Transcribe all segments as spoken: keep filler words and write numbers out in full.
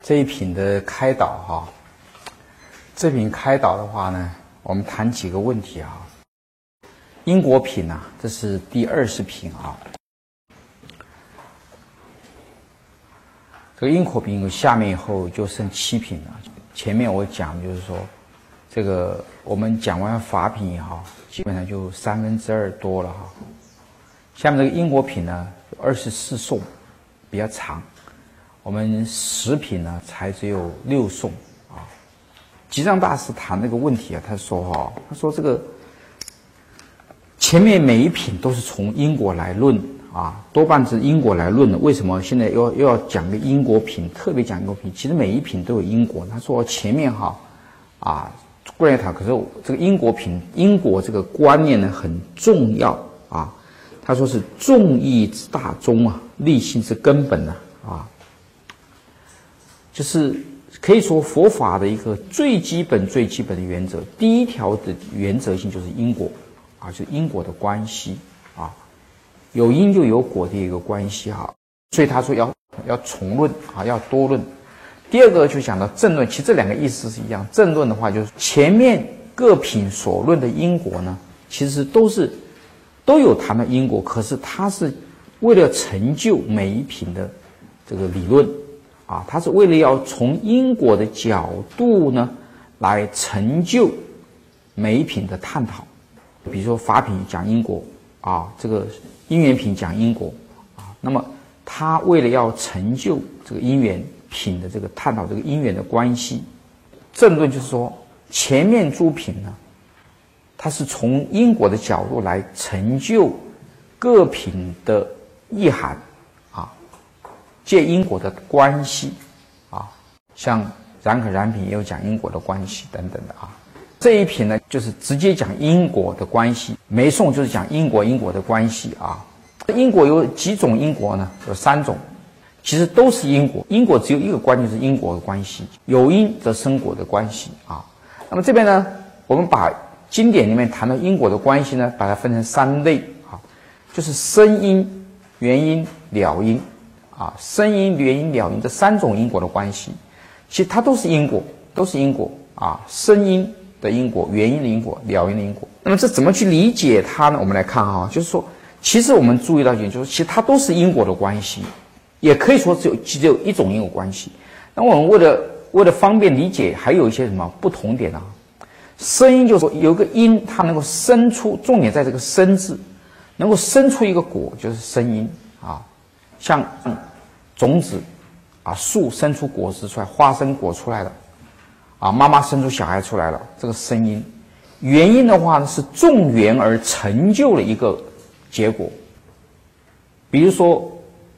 这一品的开导哈，这品开导的话呢，我们谈几个问题啊。因果品啊，这是第二十品啊。这个因果品下面以后就剩七品了。前面我讲就是说，这个我们讲完法品以后，基本上就三分之二多了哈。下面这个因果品呢，二十四颂，比较长。我们十品呢，才只有六颂啊。吉藏大师谈这个问题啊，他说哈，他说这个前面每一品都是从因果来论啊，多半是因果来论的。为什么现在又又要讲个因果品，特别讲因果品？其实每一品都有因果。他说前面哈啊，过来谈，可是这个因果品，因果这个观念呢很重要啊。他说是众义之大宗啊，立心之根本呢 啊, 啊，就是可以说佛法的一个最基本、最基本的原则。第一条的原则性就是因果啊，就是因果的关系啊，有因就有果的一个关系哈。所以他说要要重论啊，要多论。第二个就讲到正论，其实这两个意思是一样。正论的话，就是前面各品所论的因果呢，其实都是。都有谈到因果，可是它是为了成就每一品的这个理论啊，它是为了要从因果的角度呢来成就每一品的探讨。比如说法品讲因果啊，这个因缘品讲因果啊，那么它为了要成就这个因缘品的这个探讨这个因缘的关系，正论就是说前面诸品呢。它是从因果的角度来成就各品的意涵啊，借因果的关系啊，像染可染品也有讲因果的关系等等的啊。这一品呢，就是直接讲因果的关系，梅颂就是讲因果因果的关系啊。因果有几种因果呢？有三种，其实都是因果。因果只有一个关键，是因果的关系，有因则生果的关系啊。那么这边呢，我们把经典里面谈到因果的关系呢，把它分成三类啊，就是生因、原因、了因啊，生因、原因、了因这三种因果的关系，其实它都是因果，都是因果啊，生因的因果、原因的因果、了因的因果。那么这怎么去理解它呢？我们来看哈，就是说，其实我们注意到一点，就是其实它都是因果的关系，也可以说只有只有一种因果关系。那我们为了为了方便理解，还有一些什么不同点啊？生因就是说有个因，它能够生出，重点在这个生字，能够生出一个果，就是生因啊。像、嗯、种子啊，树生出果实出来，花生果出来了啊，妈妈生出小孩出来了，这个生因。原因的话呢，是众缘而成就了一个结果。比如说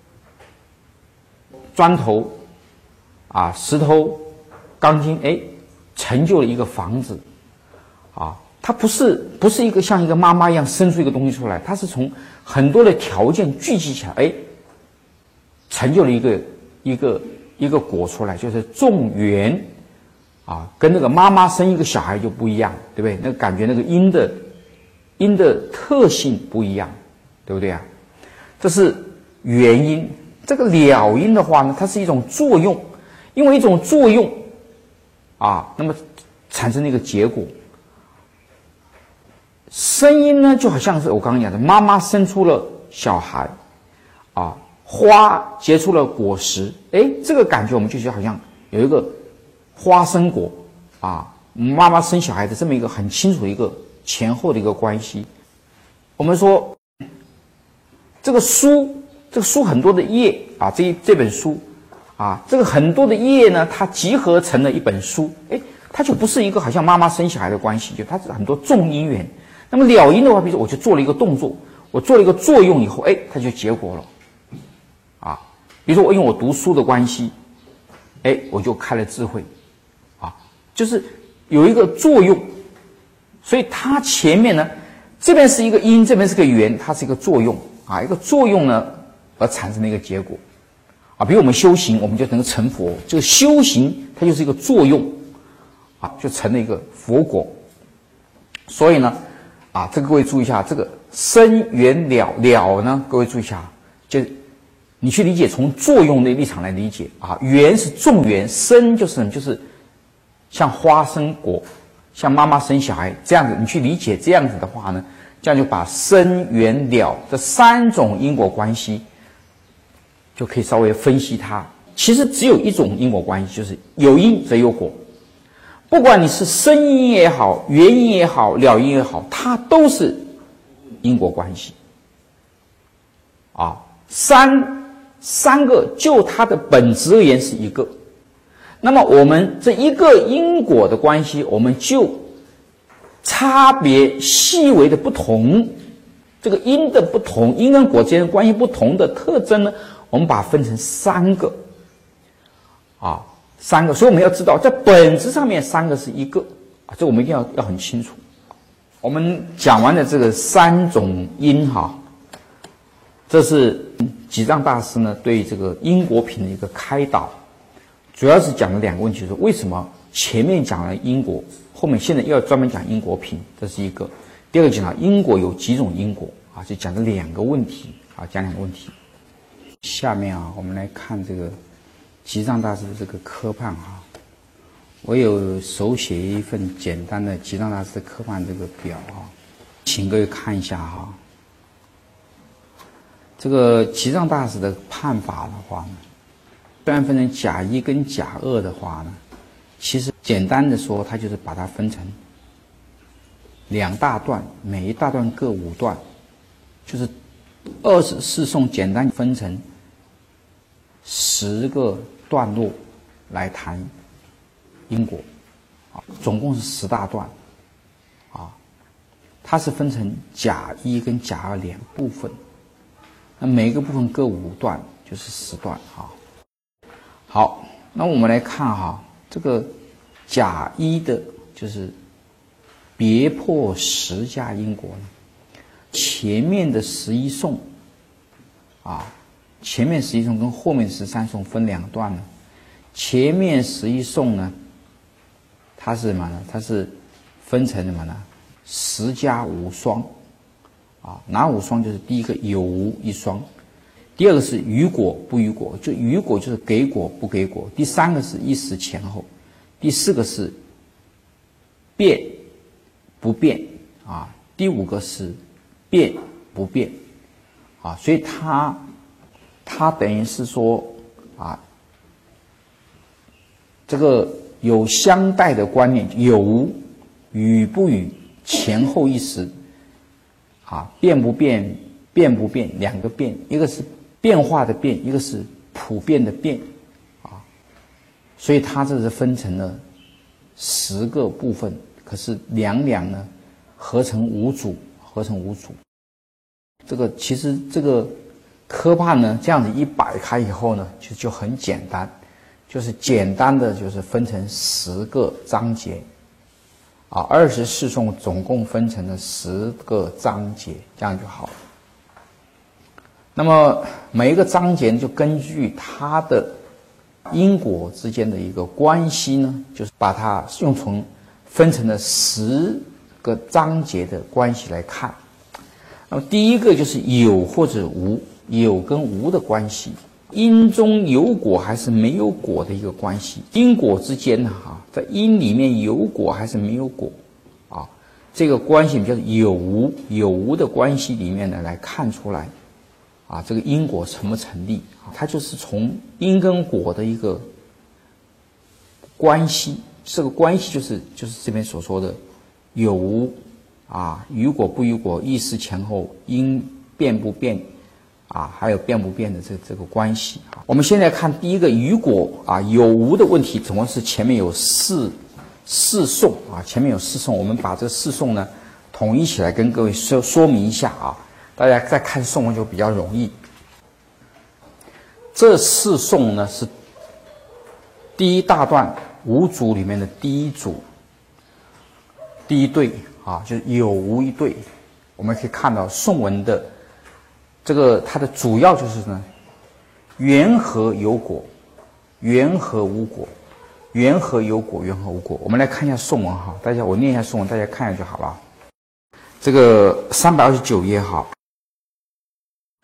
砖头啊、石头、钢筋，哎，成就了一个房子。啊，它不是不是一个像一个妈妈一样生出一个东西出来，它是从很多的条件聚集起来，哎，成就了一个一个一个果出来，就是众缘啊，跟那个妈妈生一个小孩就不一样，对不对？那个感觉那个因的因的特性不一样，对不对啊？这是原因。这个了因的话呢，它是一种作用，因为一种作用啊，那么产生了一个结果。生因呢，就好像是我刚刚讲的，妈妈生出了小孩，啊，花结出了果实，哎，这个感觉我们就觉得好像有一个花生果啊，妈妈生小孩的这么一个很清楚的一个前后的一个关系。我们说这个书，这个书很多的页啊，这这本书啊，这个很多的页呢，它集合成了一本书，哎，它就不是一个好像妈妈生小孩的关系，就它是很多众因缘。那么了因的话，比如说我就做了一个动作，我做了一个作用以后，哎，它就结果了，啊，比如说我因为我读书的关系，哎，我就开了智慧，啊，就是有一个作用，所以它前面呢，这边是一个因，这边是个缘，它是一个作用啊，一个作用呢而产生的一个结果，啊，比如我们修行，我们就能够成佛，这个修行它就是一个作用，啊，就成了一个佛果，所以呢。啊，这个各位注意一下，这个生缘了了呢，各位注意一下，就是你去理解，从作用的立场来理解啊，缘是众缘，生就是什么？就是像花生果，像妈妈生小孩这样子，你去理解这样子的话呢，这样就把生缘了这三种因果关系就可以稍微分析它。其实只有一种因果关系，就是有因则有果。不管你是生因也好，缘因也好，了因也好，它都是因果关系。啊，三三个就它的本质而言是一个。那么我们这一个因果的关系，我们就差别细微的不同，这个因的不同，因跟果之间的关系不同的特征呢，我们把它分成三个。啊，三个，所以我们要知道，在本质上面三个是一个啊，这我们一定要要很清楚。我们讲完了这个三种因哈，这是吉藏大师呢对这个因果品的一个开导，主要是讲了两个问题，就是为什么前面讲了因果，后面现在又要专门讲因果品，这是一个。第二个讲了因果有几种因果啊，就讲了两个问题啊，讲两个问题。下面啊，我们来看这个吉藏大师的这个科判啊，我有手写一份简单的吉藏大师的科判这个表啊，请各位看一下哈。这个吉藏大师的判法的话呢，虽然分成甲一跟甲二的话呢，其实简单的说，它就是把它分成两大段，每一大段各五段，就是二十四颂简单分成十个段落来谈因果，啊，总共是十大段，啊，它是分成甲一跟甲二两部分，那每个部分各五段，就是十段啊。好，那我们来看哈，这个甲一的就是别破十家因果呢，前面的十一颂，啊。前面十一颂跟后面十三颂分两段呢。前面十一颂呢，它是什么呢？它是分成什么呢？十加无双，啊，哪五双？就是第一个有无一双，第二个是于果不于果，就于果就是给果不给果，第三个是一时前后，第四个是变不变，啊，第五个是变不变，啊，所以它。它等于是说啊，这个有相待的观念，有无、与不与、前后一时，啊，变不变、变不变，两个变，一个是变化的变，一个是普遍的变，啊，所以它这是分成了十个部分，可是两两呢合成五组，合成五组，这个其实这个。科判呢，这样子一摆开以后呢，就就很简单，就是简单的就是分成十个章节，啊，二十四颂总共分成了十个章节，这样就好了。那么每一个章节就根据它的因果之间的一个关系呢，就是把它用从分成了十个章节的关系来看。那么第一个就是有或者无。有跟无的关系，因中有果还是没有果的一个关系，因果之间呢，哈，在因里面有果还是没有果，啊，这个关系叫有无，有无的关系里面呢来看出来，啊，这个因果成不成立，啊，它就是从因跟果的一个关系，这个关系就是就是这边所说的有无，啊，于果不于果，意识前后，因变不变。啊，还有变不变的这这个关系啊。我们现在看第一个于果啊有无的问题，总共是前面有四四颂啊，前面有四颂，我们把这四颂呢统一起来跟各位说说明一下啊，大家再看颂文就比较容易。这四颂呢是第一大段五组里面的第一组，第一对啊，就是有无一对，我们可以看到颂文的。这个它的主要就是呢，缘何有果，缘何无果，缘何有果，缘何无果。我们来看一下颂文哈，大家我念一下颂文，大家看一下就好了。这个三百二十九页哈，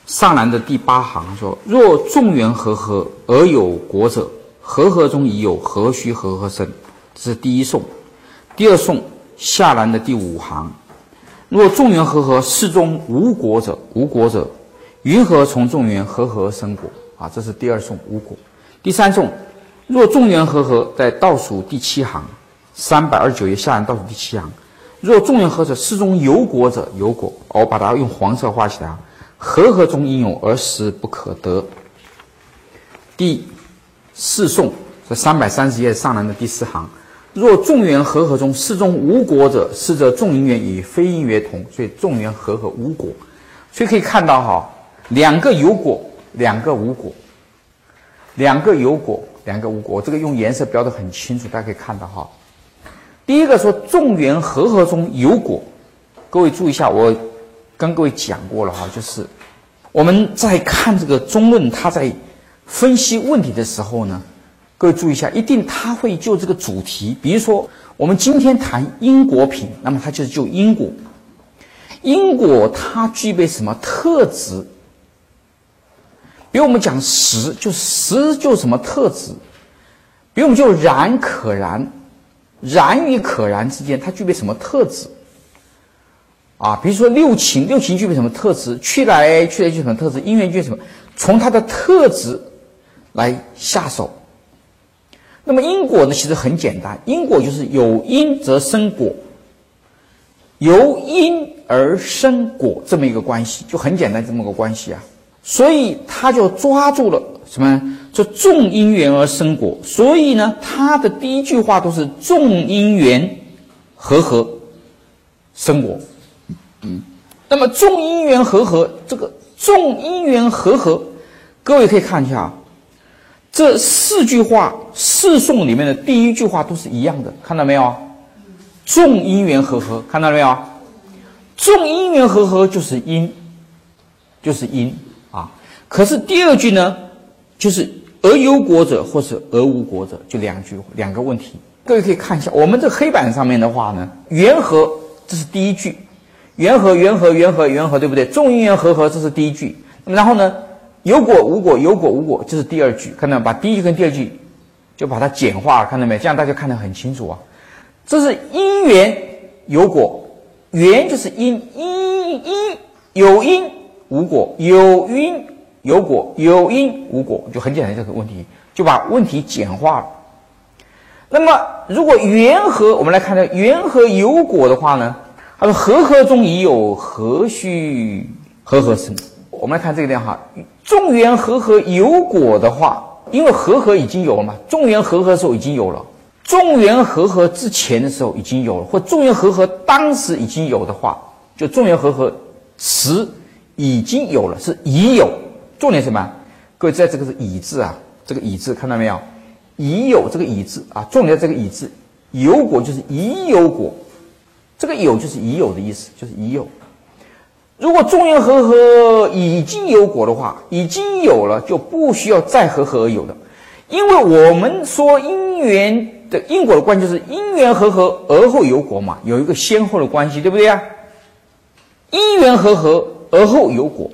上栏的第八行说：若众缘和合而有果者，和合中已有，何须和合生？这是第一颂。第二颂下栏的第五行：若众缘和合，世中无果者，无果者，云何从众缘和合生果？啊，这是第二颂无果。第三颂：若众缘和合，在倒数第七行，三百二十九页下栏倒数第七行。若众缘和者，世中有果者，有果。我把它用黄色画起来啊。和合中应有，而实不可得。第四颂，这三百三十页上栏的第四行：若众缘和合中，世中无果者，是则众因缘与非因缘同。所以众缘和合无果，所以可以看到哈，两个有果，两个无果，两个有果，两个无果。这个用颜色标得很清楚，大家可以看到哈。第一个说众缘和合中有果，各位注意一下，我跟各位讲过了哈，就是我们在看这个中论，他在分析问题的时候呢，各位注意一下，一定他会就这个主题，比如说我们今天谈因果品，那么它就是就因果，因果它具备什么特质？比如我们讲实，就实就什么特质？比如我们就然可然，然与可然之间它具备什么特质？啊，比如说六情，六情具备什么特质？去来去来具备什么特质？因缘具备什么？从它的特质来下手。那么因果呢，其实很简单，因果就是有因则生果，由因而生果这么一个关系，就很简单这么个关系啊。所以他就抓住了什么？说众因缘而生果。所以呢，他的第一句话都是众因缘和合生果。嗯，那么众因缘和合，这个众因缘和合，各位可以看一下啊，这四句话四颂里面的第一句话都是一样的，看到没有？众因缘和合，看到没有？众因缘和合就是因，就是因啊。可是第二句呢，就是而有果者或是而无果者，就两句两个问题。各位可以看一下，我们这黑板上面的话呢，缘和这是第一句。缘和缘和缘和缘和，对不对？众因缘和合，这是第一句。然后呢，有果无果，有果无果，这是第二句。看到没有？把第一句跟第二句就把它简化了，看到没有？这样大家看得很清楚啊。这是因缘有果，缘就是因，因因有因无果，有因有果，有因无果，就很简单这个问题，就把问题简化了。那么如果缘和，我们来看到缘和有果的话呢？他说和合中已有，何须和合生？我们来看这个地方哈，众缘和合有果的话，因为和合已经有了嘛，众缘和合的时候已经有了，众缘和合之前的时候已经有了，或众缘和合当时已经有的话，就众缘和合时已经有了，是已有。重点是什么？各位在这个是已字啊，这个已字看到没有？已有这个已字啊，重点在这个已字，有果就是已有果。这个有就是已有的意思，就是已有。如果众缘和合已经有果的话，已经有了，就不需要再和合而有的。因为我们说因缘的因果的关系就是因缘和合而后有果嘛，有一个先后的关系，对不对啊？因缘和合而后有果。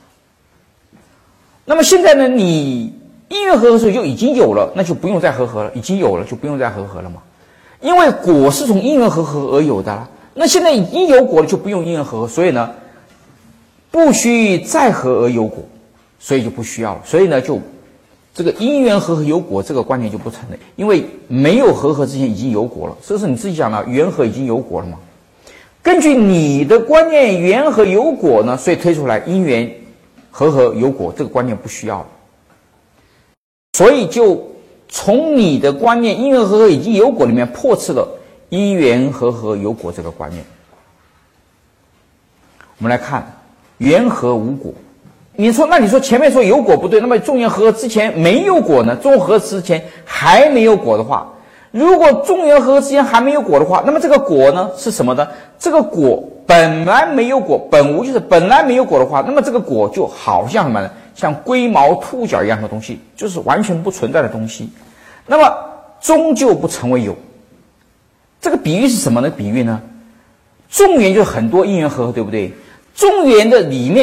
那么现在呢，你因缘和合的时候就已经有了，那就不用再和合了，已经有了就不用再和合了嘛。因为果是从因缘和合而有的了，那现在已经有果了，就不用因缘和合，所以呢，不需再合而有果，所以就不需要了。所以呢，就这个因缘和合有果这个观念就不成了，因为没有和合之前已经有果了，这是你自己讲的，缘合已经有果了嘛。根据你的观念，缘合有果呢，所以推出来因缘和合有果这个观念不需要了，所以就从你的观念因缘和合已经有果里面破斥了因缘和合有果这个观念。我们来看缘合无果，你说那你说前面说有果不对，那么众缘和合之前没有果呢？众和合之前还没有果的话，如果众缘和合之前还没有果的话，那么这个果呢是什么呢？这个果本来没有果，本无就是本来没有果的话，那么这个果就好像什么呢？像龟毛兔角一样的东西，就是完全不存在的东西，那么终究不成为有。这个比喻是什么呢？比喻呢，众缘就是很多因缘和合，对不对？众缘的里面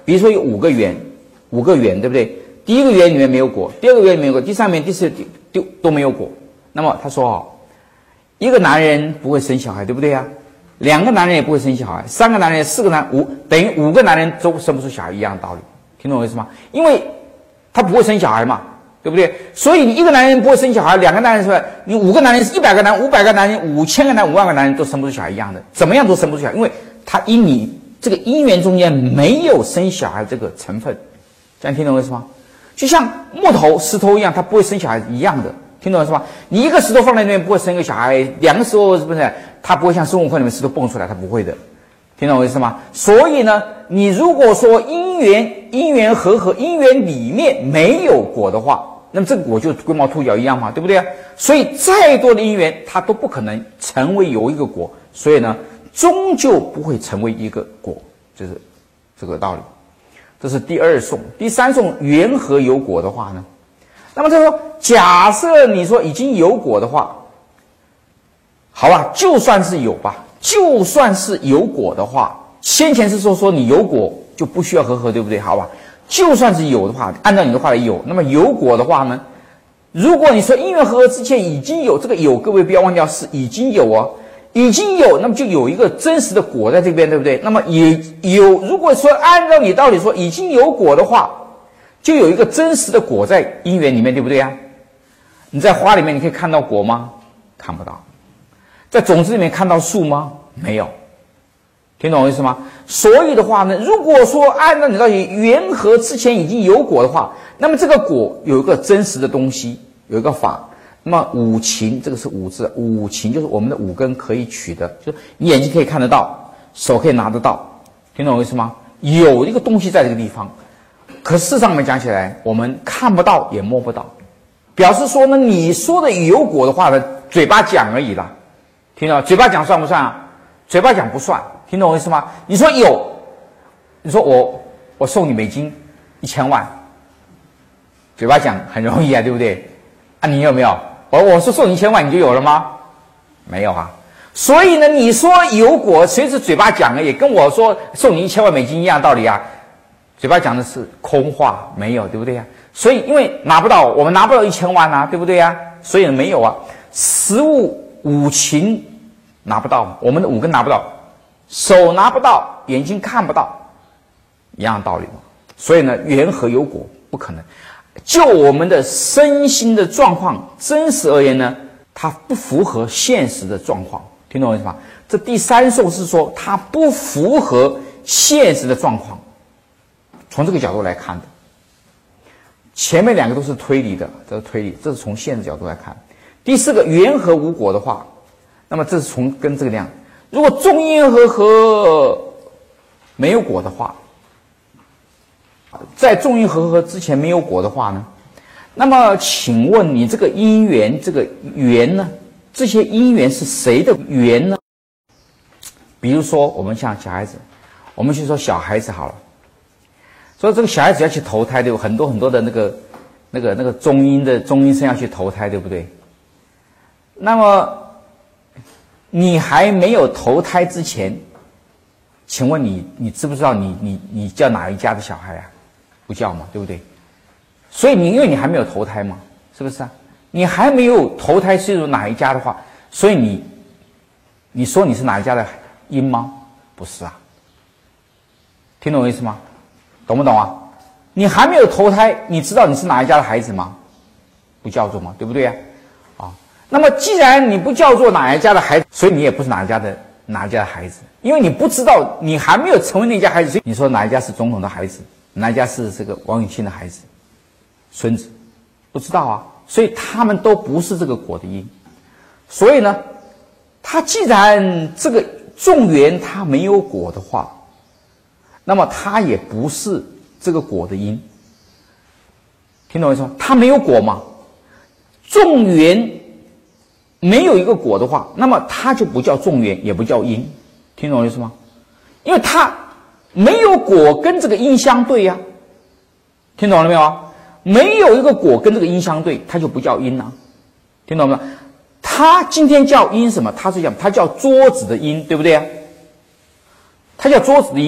比如说有五个圆，五个圆，对不对？第一个圆里面没有果，第二个圆里面没有果，第三圆、第四都都没有果。那么他说哦，一个男人不会生小孩，对不对呀？两个男人也不会生小孩，三个男人、四个男五等于五个男人都生不出小孩，一样的道理，听懂我意思吗？因为他不会生小孩嘛，对不对？所以你一个男人不会生小孩，两个男人是吧？你五个男人是一百个男，五百个男人，五千个男，五万个男人都生不出小孩一样的，怎么样都生不出小孩，因为他因你这个姻缘中间没有生小孩这个成分，这样听懂我意思吗？就像木头、石头一样，它不会生小孩一样的。听懂了是吧？你一个石头放在那边不会生一个小孩，两个石头是不是？它不会像孙悟空里面石头蹦出来，它不会的。听懂我意思吗？所以呢，你如果说因缘因缘和合，因缘里面没有果的话，那么这个果就龟毛兔脚一样嘛，对不对？所以再多的因缘，它都不可能成为有一个果，所以呢，终究不会成为一个果，就是这个道理。这是第二颂。第三颂缘何有果的话呢？那么他说，假设你说已经有果的话，好吧，就算是有吧，就算是有果的话，先前是说说你有果就不需要和合，对不对？好吧，就算是有的话，按照你的话来有，那么有果的话呢，如果你说因缘和合之前已经有这个有，各位不要忘掉是已经有哦，已经有，那么就有一个真实的果在这边，对不对？那么也有，如果说按照你道理说已经有果的话，就有一个真实的果在因缘里面，对不对呀？你在花里面你可以看到果吗？看不到。在种子里面看到树吗？没有。听懂我意思吗？所以的话呢，如果说按照你道理缘合之前已经有果的话，那么这个果有一个真实的东西，有一个法。那么五情，这个是五字，五情就是我们的五根可以取的，就是你眼睛可以看得到，手可以拿得到，听懂我意思吗？有一个东西在这个地方。可事实上我们讲起来，我们看不到也摸不到，表示说呢，你说的有果的话呢，嘴巴讲而已啦，听到？嘴巴讲算不算啊？嘴巴讲不算，听懂我意思吗？你说有，你说我我送你美金一千万，嘴巴讲很容易啊，对不对？啊，你有没有？我我说送你一千万，你就有了吗？没有啊。所以呢，你说有果，谁是嘴巴讲而已，跟我说送你一千万美金一样道理啊。嘴巴讲的是空话，没有，对不对呀？所以因为拿不到，我们拿不到一千万啊，对不对呀？所以没有啊。实物五情拿不到，我们的五根拿不到，手拿不到，眼睛看不到，一样道理嘛。所以呢，缘何有果不可能。就我们的身心的状况真实而言呢，它不符合现实的状况，听懂我意思吗？这第三颂是说它不符合现实的状况。从这个角度来看的，前面两个都是推理的，这是推理，这是从现实角度来看。第四个缘何无果的话，那么这是从跟这个量，如果众因和合没有果的话，在众因和合之前没有果的话呢，那么请问你这个因缘，这个缘呢，这些因缘是谁的缘呢？比如说我们像小孩子，我们去说小孩子好了。所以这个小孩子要去投胎，对不对？很多很多的那个、那个、那个中阴的中阴身要去投胎，对不对？那么你还没有投胎之前，请问你你知不知道你你你叫哪一家的小孩啊？不叫嘛，对不对？所以你因为你还没有投胎嘛，是不是啊？你还没有投胎进入哪一家的话，所以你你说你是哪一家的因吗？不是啊。听懂我意思吗？懂不懂啊？你还没有投胎，你知道你是哪一家的孩子吗？不叫做嘛，对不对呀？啊，那么既然你不叫做哪一家的孩子，所以你也不是哪一家的哪一家的孩子，因为你不知道，你还没有成为那家孩子，所以你说哪一家是总统的孩子，哪一家是这个王永庆的孩子、孙子，不知道啊，所以他们都不是这个果的因。所以呢，他既然这个众缘他没有果的话，那么它也不是这个果的因，听懂我意思吗？它没有果嘛，众缘没有一个果的话，那么它就不叫众缘，也不叫因，听懂我意思吗？因为它没有果跟这个因相对呀、啊，听懂了没有啊？没有一个果跟这个因相对，它就不叫因啊，听懂了没有？它今天叫因什么？它是讲它叫桌子的因，对不对啊？它叫桌子的因。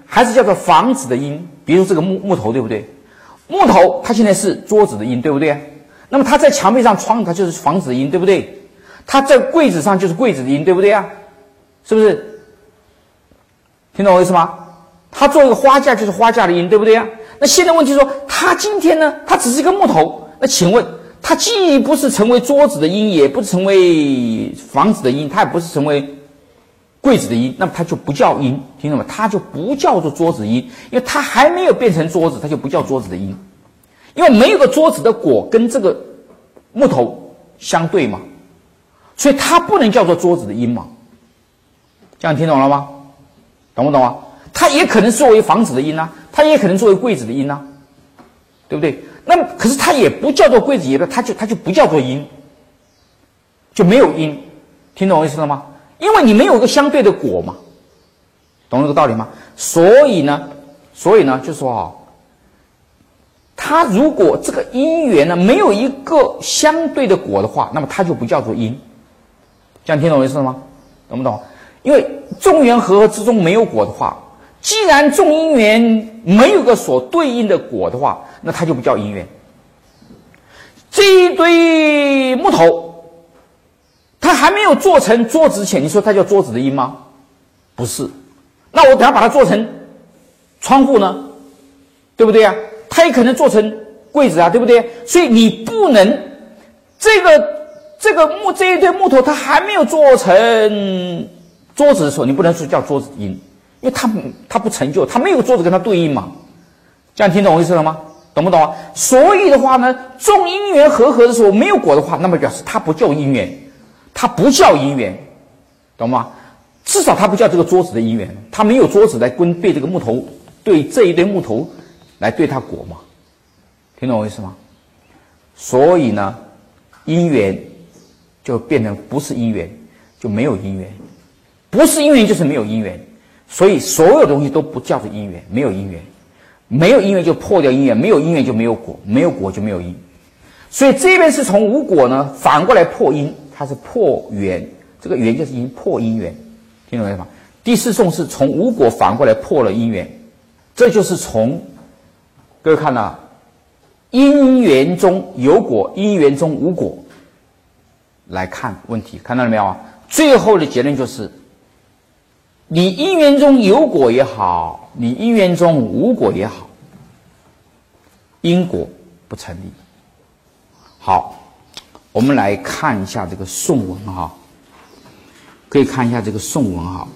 还是叫做房子的音？比如这个木木头，对不对？木头它现在是桌子的音，对不对？那么它在墙壁上窗，它就是房子的音，对不对？它在柜子上就是柜子的音，对不对啊？是不是？听懂我意思吗？它做一个花架就是花架的音，对不对啊？那现在问题说，它今天呢，它只是一个木头，那请问它既不是成为桌子的音，也不是成为房子的音，它也不是成为柜子的音，那么它就不叫音，听懂吗？它就不叫做桌子音，因为它还没有变成桌子，它就不叫桌子的音，因为没有个桌子的果跟这个木头相对嘛，所以它不能叫做桌子的音嘛。这样听懂了吗？懂不懂啊？它也可能作为房子的音啊，它也可能作为柜子的音啊，对不对？那么可是它也不叫做柜子，也不它就它就不叫做音，就没有音，听懂我意思了吗？因为你没有一个相对的果嘛，懂这个道理吗？所以呢，所以呢，就说啊，它如果这个因缘呢没有一个相对的果的话，那么它就不叫做因。这样听懂我意思了吗？懂不懂？因为众缘和合之中没有果的话，既然众因缘没有个所对应的果的话，那它就不叫因缘。这一堆木头它还没有做成桌子之前，你说它叫桌子的因吗？不是。那我等下把它做成窗户呢，对不对啊？它也可能做成柜子啊，对不对？所以你不能这个这个木这一堆木头它还没有做成桌子的时候，你不能说叫桌子因，因为它它不成就，它没有桌子跟它对应嘛。这样听懂我意思了吗？懂不懂啊？所以的话呢，众因缘和合的时候没有果的话，那么表示它不叫因缘，它不叫因缘，懂吗？至少它不叫这个桌子的因缘，它没有桌子来跟对这个木头，对这一堆木头来对它果嘛。听懂我意思吗？所以呢，因缘就变成不是因缘，就没有因缘。不是因缘就是没有因缘，所以所有东西都不叫做因缘，没有因缘，没有因缘就破掉因缘，没有因缘就没有果，没有果就没有因。所以这边是从无果呢反过来破因，它是破缘，这个缘就是因，破因缘，听懂吗？第四颂是从无果反过来破了因缘，这就是从各位看到因缘中有果，因缘中无果来看问题，看到了没有啊？最后的结论就是你因缘中有果也好，你因缘中无果也好，因果不成立。好，我们来看一下这个颂文哈，可以看一下这个颂文哈。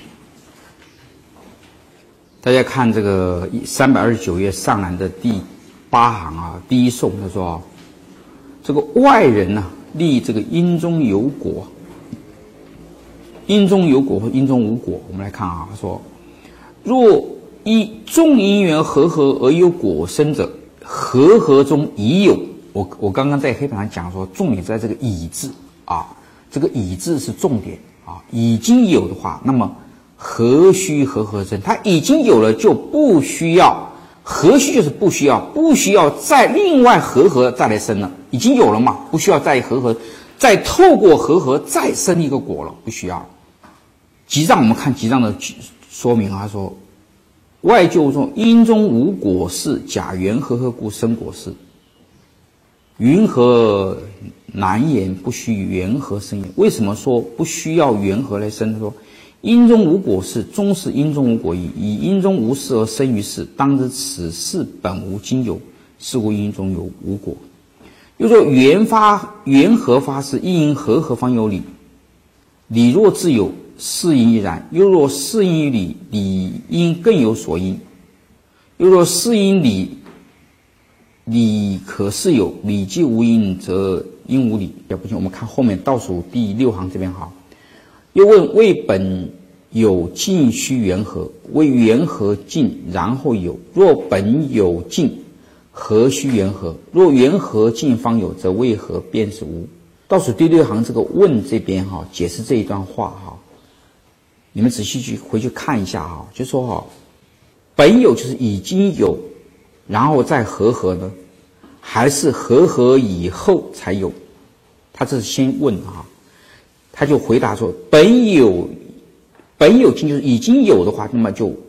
大家看这个三百二十九页上栏的第八行啊，第一颂他说，这个外人呢、啊、立这个因中有果。因中有果或因中无果，我们来看啊，他说：若依众因缘和合而有果生者，和合中已有。我我刚刚在黑板上讲说，重点在这个已字啊，这个已字是重点啊。已经有的话，那么何须和合生？它已经有了，就不需要何须，就是不需要，不需要再另外和合再来生了，已经有了嘛，不需要再和合，再透过和合再生一个果了，不需要。集藏我们看集藏的说明啊，说外就中因中无果事，假缘和合故生果事。云何难言不须缘合生也？为什么说不需要缘合来生？他说因中无果事，终是因中无果矣。以因中无事而生于事，当知此事本无今有，是故因中有无果。又说缘发缘合发事，因因和合方有理。理若自有，事因亦然。又若事因于理，理因更有所因。又若事因理，理可是有，理既无因，则因无理。要不行，我们看后面倒数第六行这边好。又问为本有尽须缘合，为缘合尽然后有。若本有尽，何须缘合？若缘合尽方有，则为何便是无？倒数第六行这个问这边哈，解释这一段话哈，你们仔细去回去看一下哈，就说哈，本有就是已经有，然后再和合呢，还是和合以后才有？他这是先问哈，他就回答说，本有本有尽就是已经有的话，那么就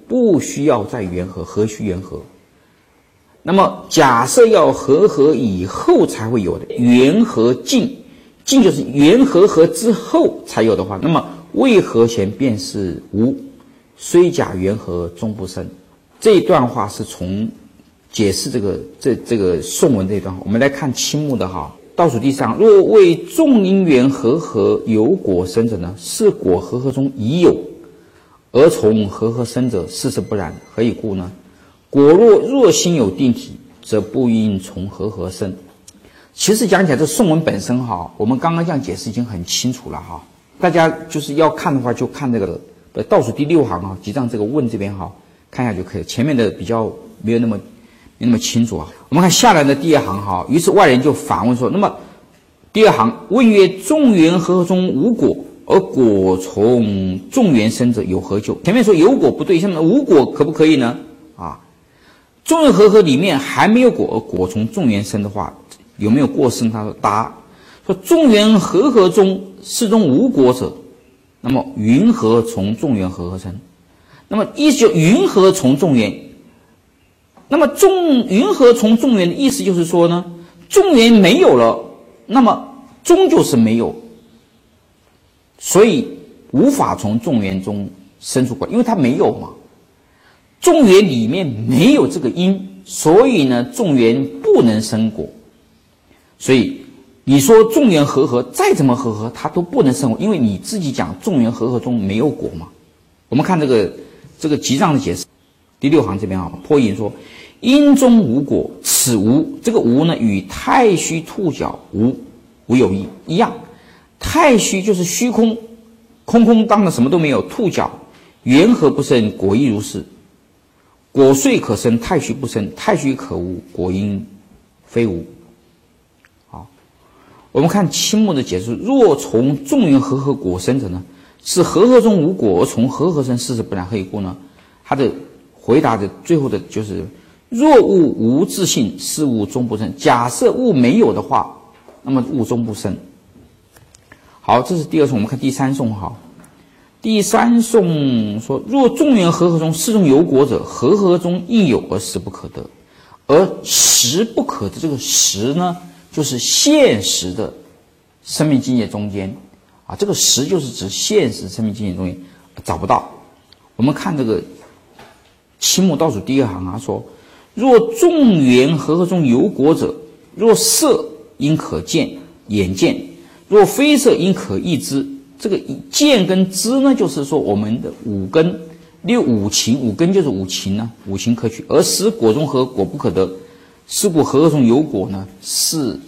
不需要再缘合，何须缘合？那么假设要和合以后才会有的缘合尽，尽就是缘和合之后才有的话，那么未合前便是无，虽假缘合终不生。这一段话是从解释这个这这个颂文这一段话，我们来看青木的哈，倒数第三，若为众因缘和合有果生者呢，是果和合中已有，而从和合生者，事实不然，何以故呢？果若若心有定体，则不应从和合生。其实讲起来，这颂文本身哈，我们刚刚这样解释已经很清楚了哈。大家就是要看的话，就看这个呃倒数第六行啊，即让这个问这边哈，看一下就可以了。前面的比较没有那么没那么清楚啊。我们看下来的第二行哈，于是外人就反问说：那么第二行问曰：众缘和合中无果，而果从众缘生者有何救？前面说有果不对，现在无果可不可以呢？啊？众缘和合里面还没有果，而果从众缘生的话，有没有过失？他说答，说众缘和合中始终无果者，那么云何从众缘和合生？那么意思就云何从众缘？那么众云何从众缘的意思就是说呢，众缘没有了，那么终究是没有，所以无法从众缘中生出果，因为它没有嘛。众缘里面没有这个因，所以呢，众缘不能生果。所以你说众缘和合再怎么和合，它都不能生果，因为你自己讲众缘和合中没有果嘛。我们看这个这个集藏的解释，第六行这边啊，破印说：因中无果，此无，这个无呢，与太虚兔角无无有异一样。太虚就是虚空，空空当的什么都没有，兔角缘合不生，果亦如是。果遂可生，太虚不生，太虚可无，果因非无。好，我们看青木的解释：若从众缘和合果生者呢，是和合中无果，而从和合生，事实不然，何以故呢？他的回答的最后的就是：若物无自性，是物终不生。假设物没有的话，那么物终不生。好，这是第二颂。我们看第三颂哈。第三颂说：若众缘和合中始终有果者，和合中亦有，而实不可得。而实不可得，这个实呢，就是现实的生命境界中间啊，这个实就是指现实生命境界中间找不到。我们看这个青木倒数第二行啊，说：若众缘和合中有果者，若色应可见，眼见；若非色应可意知。这个见跟知呢，就是说我们的五根六五情，五根就是五情呢，五情可取。而使果中和果不可得，是故和合中有果呢，是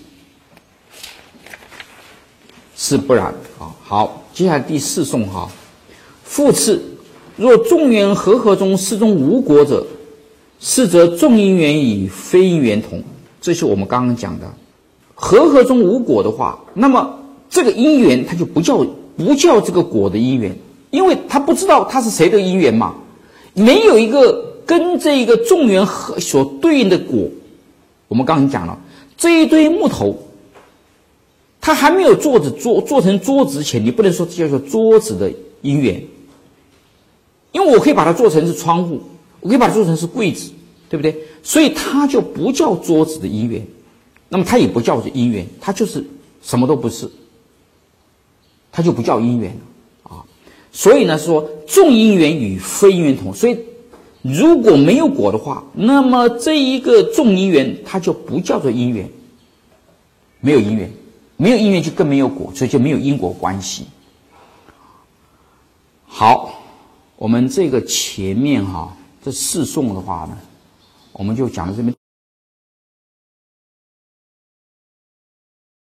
是不然啊。好，接下来第四颂哈，复次，若众缘和合中始终无果者，是则众因缘与非因缘同。这是我们刚刚讲的，和合中无果的话，那么这个因缘它就不叫不叫这个果的因缘，因为他不知道它是谁的因缘嘛，没有一个跟这个众缘和所对应的果。我们刚才讲了，这一堆木头，它还没有做子做做成桌子之前，你不能说这叫做桌子的因缘，因为我可以把它做成是窗户，我可以把它做成是柜子，对不对？所以它就不叫桌子的因缘，那么它也不叫做因缘，它就是什么都不是。它就不叫因缘啊，所以呢说众因缘与非因缘同，所以如果没有果的话，那么这一个众因缘它就不叫做因缘，没有因缘，没有因缘就更没有果，所以就没有因果关系。好，我们这个前面哈这四颂的话呢，我们就讲到这边。